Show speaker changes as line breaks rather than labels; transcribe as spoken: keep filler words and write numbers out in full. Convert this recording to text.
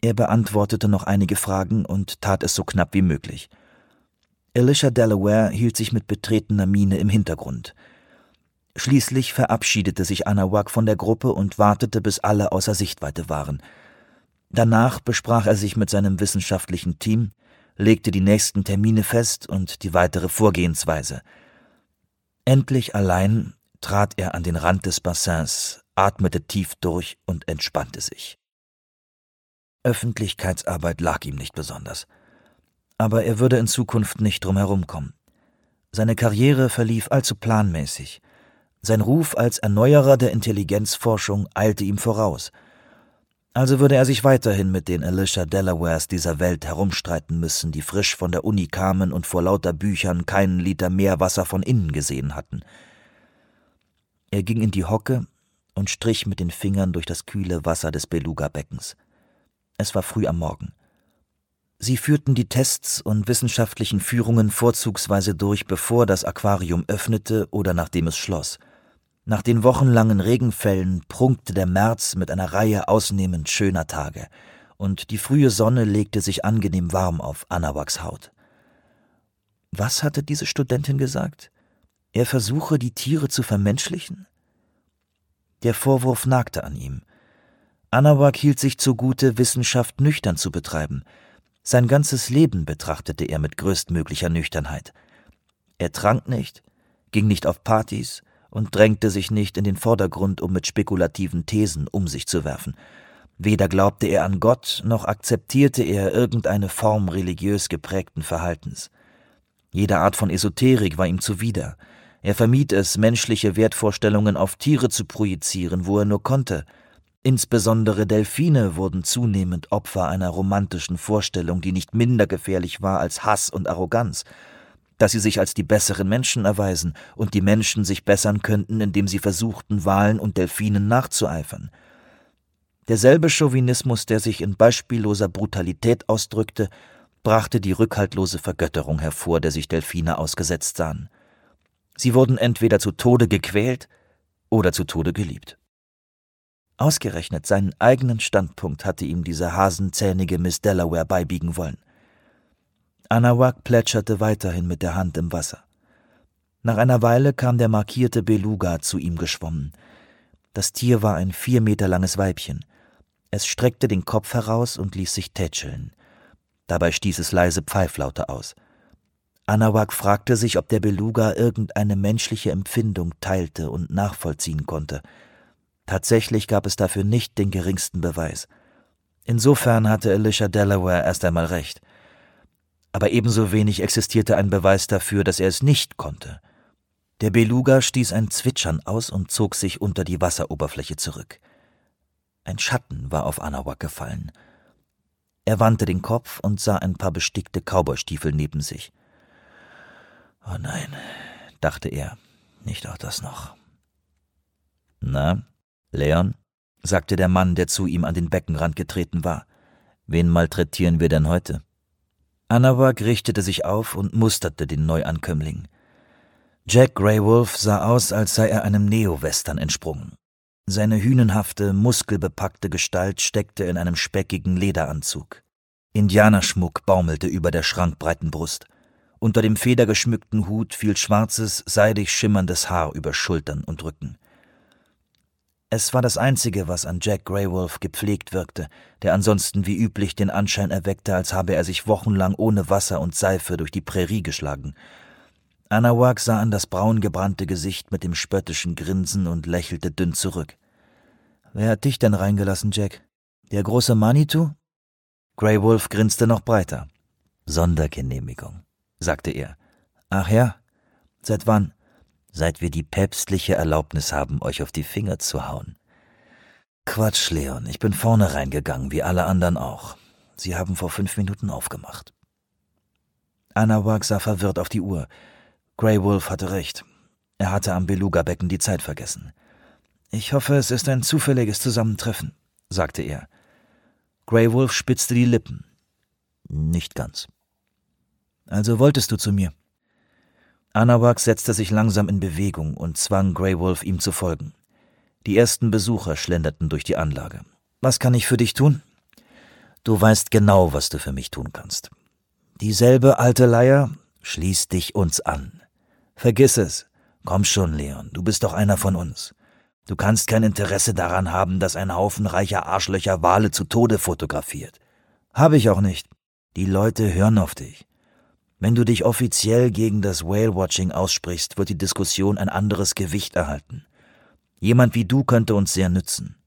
Er beantwortete noch einige Fragen und tat es so knapp wie möglich. Alicia Delaware hielt sich mit betretener Miene im Hintergrund. Schließlich verabschiedete sich Anahuac von der Gruppe und wartete, bis alle außer Sichtweite waren. Danach besprach er sich mit seinem wissenschaftlichen Team, legte die nächsten Termine fest und die weitere Vorgehensweise. Endlich allein trat er an den Rand des Bassins, atmete tief durch und entspannte sich. Öffentlichkeitsarbeit lag ihm nicht besonders. Aber er würde in Zukunft nicht drum herumkommen. Seine Karriere verlief allzu planmäßig. Sein Ruf als Erneuerer der Intelligenzforschung eilte ihm voraus. Also würde er sich weiterhin mit den Alicia Delawares dieser Welt herumstreiten müssen, die frisch von der Uni kamen und vor lauter Büchern keinen Liter Meerwasser von innen gesehen hatten. Er ging in die Hocke und strich mit den Fingern durch das kühle Wasser des Beluga-Beckens. Es war früh am Morgen. Sie führten die Tests und wissenschaftlichen Führungen vorzugsweise durch, bevor das Aquarium öffnete oder nachdem es schloss. Nach den wochenlangen Regenfällen prunkte der März mit einer Reihe ausnehmend schöner Tage, und die frühe Sonne legte sich angenehm warm auf Anahuacs Haut. Was hatte diese Studentin gesagt? Er versuche, die Tiere zu vermenschlichen? Der Vorwurf nagte an ihm. Anahuac hielt sich zugute, Wissenschaft nüchtern zu betreiben. Sein ganzes Leben betrachtete er mit größtmöglicher Nüchternheit. Er trank nicht, ging nicht auf Partys und drängte sich nicht in den Vordergrund, um mit spekulativen Thesen um sich zu werfen. Weder glaubte er an Gott, noch akzeptierte er irgendeine Form religiös geprägten Verhaltens. Jede Art von Esoterik war ihm zuwider. Er vermied es, menschliche Wertvorstellungen auf Tiere zu projizieren, wo er nur konnte. Insbesondere Delfine wurden zunehmend Opfer einer romantischen Vorstellung, die nicht minder gefährlich war als Hass und Arroganz, dass sie sich als die besseren Menschen erweisen und die Menschen sich bessern könnten, indem sie versuchten, Walen und Delfinen nachzueifern. Derselbe Chauvinismus, der sich in beispielloser Brutalität ausdrückte, brachte die rückhaltlose Vergötterung hervor, der sich Delfine ausgesetzt sahen. Sie wurden entweder zu Tode gequält oder zu Tode geliebt. Ausgerechnet seinen eigenen Standpunkt hatte ihm diese hasenzähnige Miss Delaware beibiegen wollen. Anahuac plätscherte weiterhin mit der Hand im Wasser. Nach einer Weile kam der markierte Beluga zu ihm geschwommen. Das Tier war ein vier Meter langes Weibchen. Es streckte den Kopf heraus und ließ sich tätscheln. Dabei stieß es leise Pfeiflaute aus. Anahuac fragte sich, ob der Beluga irgendeine menschliche Empfindung teilte und nachvollziehen konnte. Tatsächlich gab es dafür nicht den geringsten Beweis. Insofern hatte Alicia Delaware erst einmal recht. Aber ebenso wenig existierte ein Beweis dafür, dass er es nicht konnte. Der Beluga stieß ein Zwitschern aus und zog sich unter die Wasseroberfläche zurück. Ein Schatten war auf Anahuac gefallen. Er wandte den Kopf und sah ein paar bestickte Cowboystiefel neben sich. »Oh nein«, dachte er, »nicht auch das noch.« »Na, Leon«, sagte der Mann, der zu ihm an den Beckenrand getreten war, »wen malträtieren wir denn heute?« Anahuac richtete sich auf und musterte den Neuankömmling. Jack Greywolf sah aus, als sei er einem Neo-Western entsprungen. Seine hünenhafte, muskelbepackte Gestalt steckte in einem speckigen Lederanzug. Indianerschmuck baumelte über der schrankbreiten Brust. Unter dem federgeschmückten Hut fiel schwarzes, seidig schimmerndes Haar über Schultern und Rücken. Es war das Einzige, was an Jack Greywolf gepflegt wirkte, der ansonsten wie üblich den Anschein erweckte, als habe er sich wochenlang ohne Wasser und Seife durch die Prärie geschlagen. Anahuac sah an das braungebrannte Gesicht mit dem spöttischen Grinsen und lächelte dünn zurück. »Wer hat dich denn reingelassen, Jack? Der große Manitou?« Greywolf grinste noch breiter. »Sondergenehmigung«, sagte er. »Ach ja? Seit wann?« »Seit wir die päpstliche Erlaubnis haben, euch auf die Finger zu hauen.« »Quatsch, Leon, ich bin vorne reingegangen, wie alle anderen auch. Sie haben vor fünf Minuten aufgemacht.« Anahuac sah verwirrt auf die Uhr. Greywolf hatte recht. Er hatte am Beluga-Becken die Zeit vergessen. »Ich hoffe, es ist ein zufälliges Zusammentreffen«, sagte er. Greywolf spitzte die Lippen. »Nicht ganz.« »Also wolltest du zu mir?« Anahuac setzte sich langsam in Bewegung und zwang Greywolf, ihm zu folgen. Die ersten Besucher schlenderten durch die Anlage. »Was kann ich für dich tun?« Du weißt genau, was du für mich tun kannst. Dieselbe alte Leier, schließ dich uns an. Vergiss es. Komm schon, Leon, du bist doch einer von uns. Du kannst kein Interesse daran haben, dass ein Haufen reicher Arschlöcher Wale zu Tode fotografiert. Habe ich auch nicht. Die Leute hören auf dich. Wenn du dich offiziell gegen das Whale-Watching aussprichst, wird die Diskussion ein anderes Gewicht erhalten. Jemand wie du könnte uns sehr nützen.